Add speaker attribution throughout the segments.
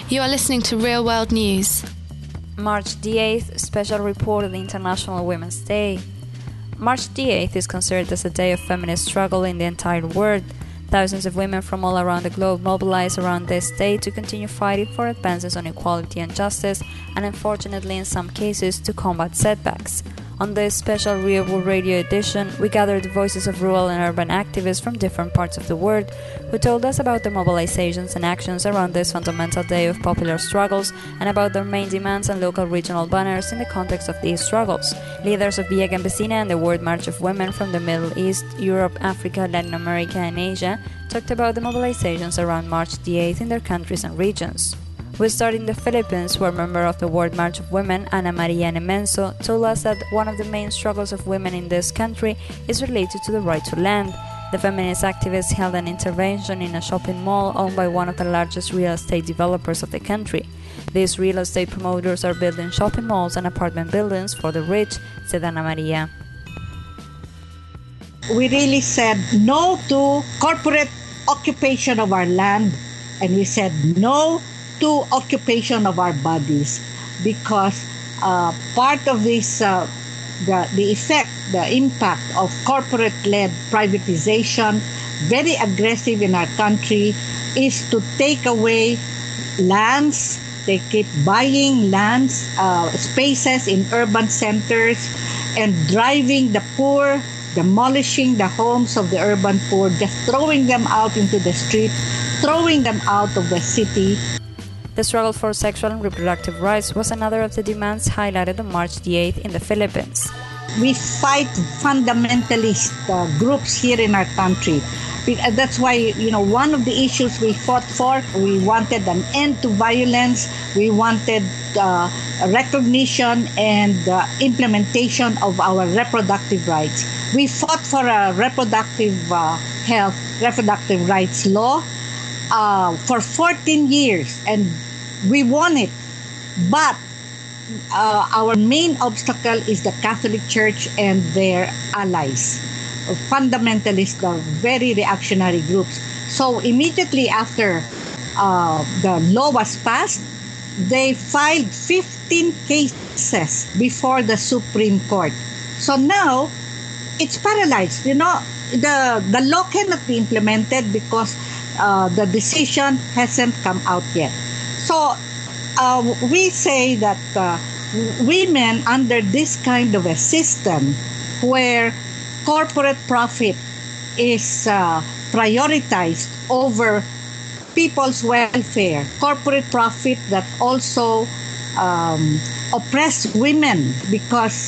Speaker 1: You are listening to Real World News.
Speaker 2: March the 8th, special report of the International Women's Day. March the 8th is considered as a day of feminist struggle in the entire world. Thousands of women from all around the globe mobilize around this day to continue fighting for advances on equality and justice, and unfortunately in some cases to combat setbacks. On this special Real World Radio edition, we gathered the voices of rural and urban activists from different parts of the world who told us about their mobilizations and actions around this fundamental day of popular struggles and about their main demands and local regional banners in the context of these struggles. Leaders of Via Campesina and the World March of Women from the Middle East, Europe, Africa, Latin America and Asia talked about the mobilizations around March the 8th in their countries and regions. We start in the Philippines, where a member of the World March of Women, Ana Maria Nemenso, told us that one of the main struggles of women in this country is related to the right to land. The feminist activists held an intervention in a shopping mall owned by one of the largest real estate developers of the country. These real estate promoters are building shopping malls and apartment buildings for the rich, said Ana Maria.
Speaker 3: We really said no to corporate occupation of our land, and we said no to occupation of our bodies, because part of this, the impact of corporate-led privatization, very aggressive in our country, is to take away lands. They keep buying lands, spaces in urban centers, and driving the poor, demolishing the homes of the urban poor, just throwing them out into the street, throwing them out of the city.
Speaker 2: The struggle for sexual and reproductive rights was another of the demands highlighted on March the 8th in the Philippines.
Speaker 3: We fight fundamentalist groups here in our country. That's why, one of the issues we fought for, we wanted an end to violence, we wanted recognition and implementation of our reproductive rights. We fought for a reproductive health, reproductive rights law for 14 years, and we won it. But our main obstacle is the Catholic Church and their allies, fundamentalist, very reactionary groups. So immediately after the law was passed, they filed 15 cases before the Supreme Court. So now it's paralyzed. The law cannot be implemented because the decision hasn't come out yet. So we say that women under this kind of a system where corporate profit is prioritized over people's welfare, corporate profit that also oppress women, because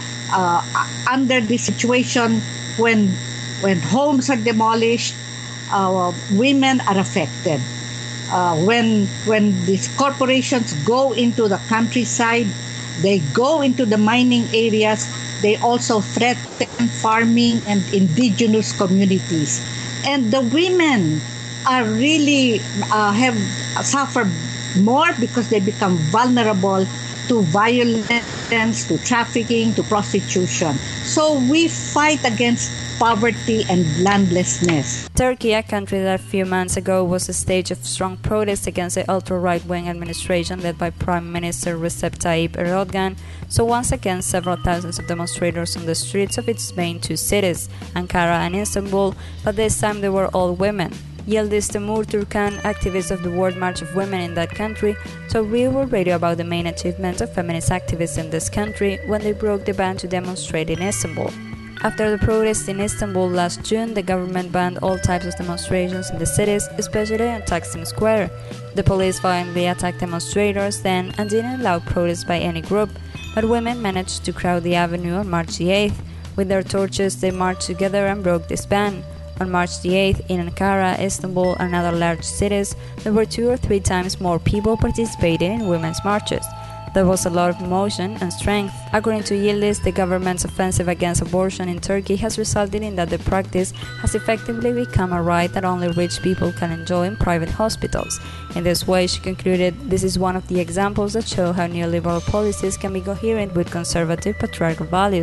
Speaker 3: under this situation when homes are demolished, women are affected. When these corporations go into the countryside, they go into the mining areas, they also threaten farming and indigenous communities. And the women are really have suffered more because they become vulnerable to violence, to trafficking, to prostitution. So we fight against poverty and landlessness.
Speaker 2: Turkey, a country that a few months ago was a stage of strong protest against the ultra-right-wing administration led by Prime Minister Recep Tayyip Erdogan, saw once again several thousands of demonstrators on the streets of its main two cities, Ankara and Istanbul, but this time they were all women. Yildiz Temur Turkan, activist of the World March of Women in that country, told Real World Radio about the main achievements of feminist activists in this country when they broke the ban to demonstrate in Istanbul. After the protests in Istanbul last June, the government banned all types of demonstrations in the cities, especially on Taksim Square. The police violently attacked demonstrators then and didn't allow protests by any group, but women managed to crowd the avenue on March the 8th. With their torches, they marched together and broke this ban. On March the 8th, in Ankara, Istanbul, and other large cities, there were 2 or 3 times more people participating in women's marches. There was a lot of emotion and strength. According to Yildiz, the government's offensive against abortion in Turkey has resulted in that the practice has effectively become a right that only rich people can enjoy in private hospitals. In this way, she concluded, this is one of the examples that show how neoliberal policies can be coherent with conservative patriarchal values.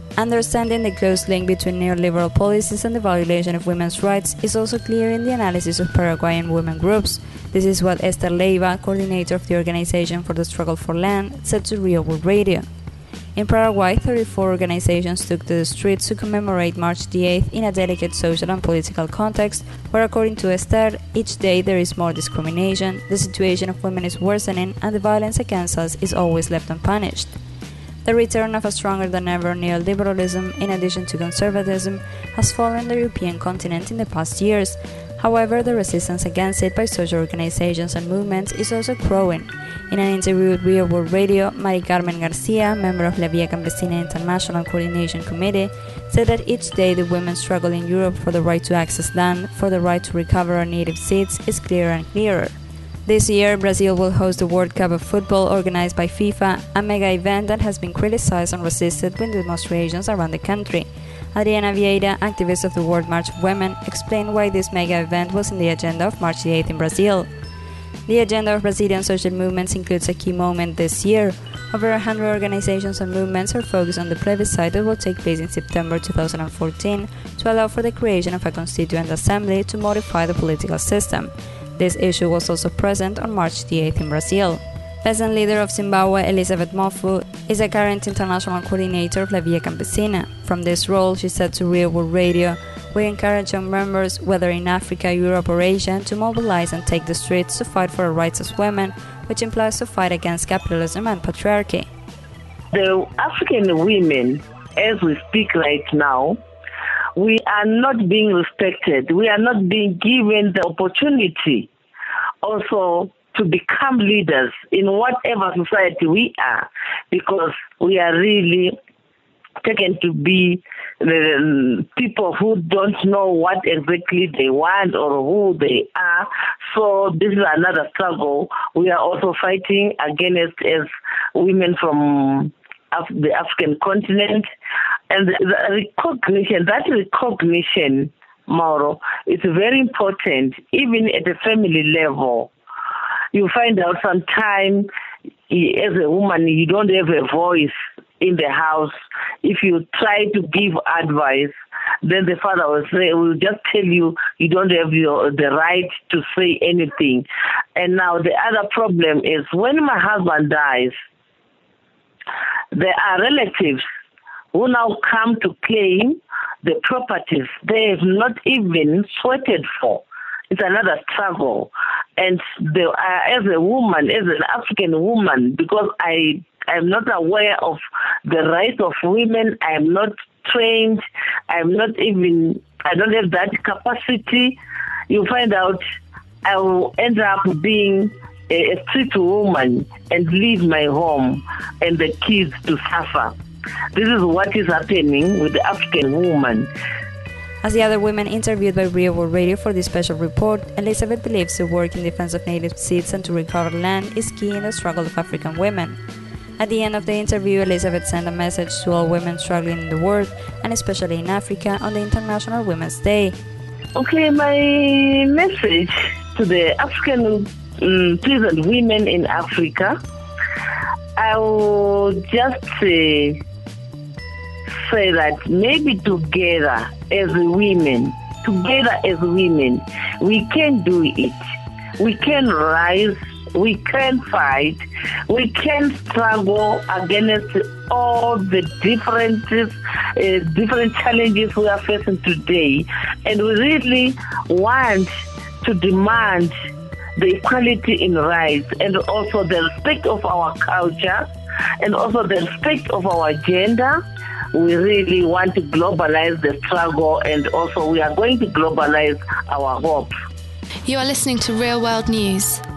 Speaker 2: Understanding the close link between neoliberal policies and the violation of women's rights is also clear in the analysis of Paraguayan women groups. This is what Esther Leiva, coordinator of the Organization for the Struggle for Land, said to Real World Radio. In Paraguay, 34 organizations took to the streets to commemorate March the 8th in a delicate social and political context where, according to Esther, each day there is more discrimination, the situation of women is worsening, and the violence against us is always left unpunished. The return of a stronger-than-ever neoliberalism, in addition to conservatism, has fallen the European continent in the past years. However, the resistance against it by social organizations and movements is also growing. In an interview with Real World Radio, Mari Carmen Garcia, member of La Via Campesina International Coordination Committee, said that each day the women struggle in Europe for the right to access land, for the right to recover our native seeds, is clearer and clearer. This year, Brazil will host the World Cup of Football organized by FIFA, a mega event that has been criticized and resisted with demonstrations around the country. Adriana Vieira, activist of the World March of Women, explained why this mega event was in the agenda of March the 8th in Brazil. The agenda of Brazilian social movements includes a key moment this year. Over 100 organizations and movements are focused on the plebiscite that will take place in September 2014 to allow for the creation of a constituent assembly to modify the political system. This issue was also present on March the 8th in Brazil. Peasant leader of Zimbabwe, Elizabeth Mofu, is a current international coordinator of La Via Campesina. From this role, she said to Real World Radio, "We encourage young members, whether in Africa, Europe or Asia, to mobilize and take the streets to fight for our rights as women, which implies to fight against capitalism and patriarchy."
Speaker 4: The African women, as we speak right now, we are not being respected. We are not being given the opportunity also to become leaders in whatever society we are, because we are really taken to be the people who don't know what exactly they want or who they are. So this is another struggle we are also fighting against as women from the African continent. And that recognition, Mauro, is very important, even at the family level. You find out sometimes as a woman, you don't have a voice in the house. If you try to give advice, then the father will just tell you you don't have the right to say anything. And now the other problem is when my husband dies, there are relatives who now come to claim the properties they have not even sweated for. It's another struggle. And as a woman, as an African woman, because I'm not aware of the rights of women, I am not trained, I don't have that capacity, you find out I will end up being a street woman and leave my home and the kids to suffer. This is what is happening with the African woman.
Speaker 2: As the other women interviewed by Real World Radio for this special report, Elizabeth believes the work in defense of native seeds and to recover land is key in the struggle of African women. At the end of the interview, Elizabeth sent a message to all women struggling in the world, and especially in Africa, on the International Women's Day.
Speaker 4: Okay, my message to the African peasant women in Africa, I will just say that maybe together as women, we can do it. We can rise, we can fight, we can struggle against all the different challenges we are facing today. And we really want to demand the equality in rights and also the respect of our culture and also the respect of our gender. We really want to globalize the struggle, and also we are going to globalize our hope.
Speaker 1: You are listening to Real World News.